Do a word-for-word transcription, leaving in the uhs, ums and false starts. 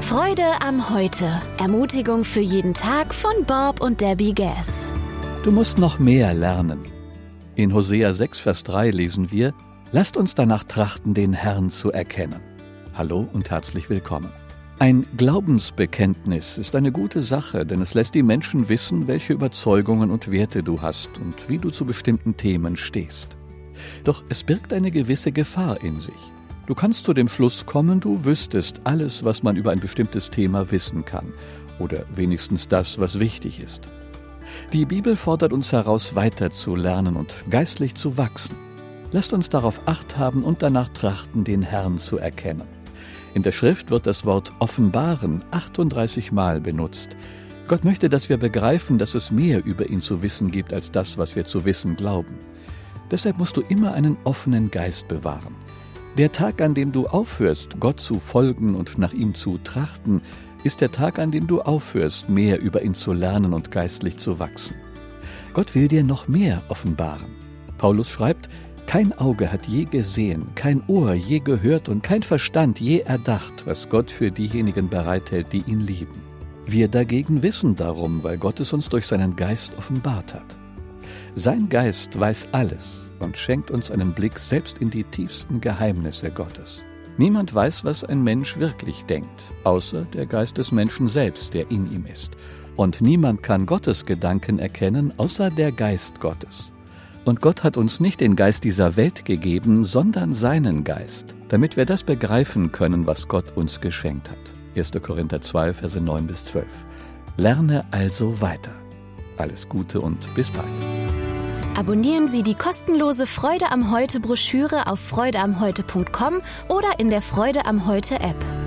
Freude am Heute. Ermutigung für jeden Tag von Bob und Debbie Gass. Du musst noch mehr lernen. In Hosea sechs, Vers drei lesen wir: Lasst uns danach trachten, den Herrn zu erkennen. Hallo und herzlich willkommen. Ein Glaubensbekenntnis ist eine gute Sache, denn es lässt die Menschen wissen, welche Überzeugungen und Werte du hast und wie du zu bestimmten Themen stehst. Doch es birgt eine gewisse Gefahr in sich. Du kannst zu dem Schluss kommen, du wüsstest alles, was man über ein bestimmtes Thema wissen kann, oder wenigstens das, was wichtig ist. Die Bibel fordert uns heraus, weiter zu lernen und geistlich zu wachsen. Lasst uns darauf Acht haben und danach trachten, den Herrn zu erkennen. In der Schrift wird das Wort offenbaren achtunddreißig Mal benutzt. Gott möchte, dass wir begreifen, dass es mehr über ihn zu wissen gibt, als das, was wir zu wissen glauben. Deshalb musst du immer einen offenen Geist bewahren. Der Tag, an dem du aufhörst, Gott zu folgen und nach ihm zu trachten, ist der Tag, an dem du aufhörst, mehr über ihn zu lernen und geistlich zu wachsen. Gott will dir noch mehr offenbaren. Paulus schreibt: Kein Auge hat je gesehen, kein Ohr je gehört und kein Verstand je erdacht, was Gott für diejenigen bereithält, die ihn lieben. Wir dagegen wissen darum, weil Gott es uns durch seinen Geist offenbart hat. Sein Geist weiß alles und schenkt uns einen Blick selbst in die tiefsten Geheimnisse Gottes. Niemand weiß, was ein Mensch wirklich denkt, außer der Geist des Menschen selbst, der in ihm ist. Und niemand kann Gottes Gedanken erkennen, außer der Geist Gottes. Und Gott hat uns nicht den Geist dieser Welt gegeben, sondern seinen Geist, damit wir das begreifen können, was Gott uns geschenkt hat. erster Korinther zwei, Verse neun bis zwölf. Lerne also weiter. Alles Gute und bis bald. Abonnieren Sie die kostenlose Freude am Heute Broschüre auf freude am heute punkt com oder in der Freude am Heute App.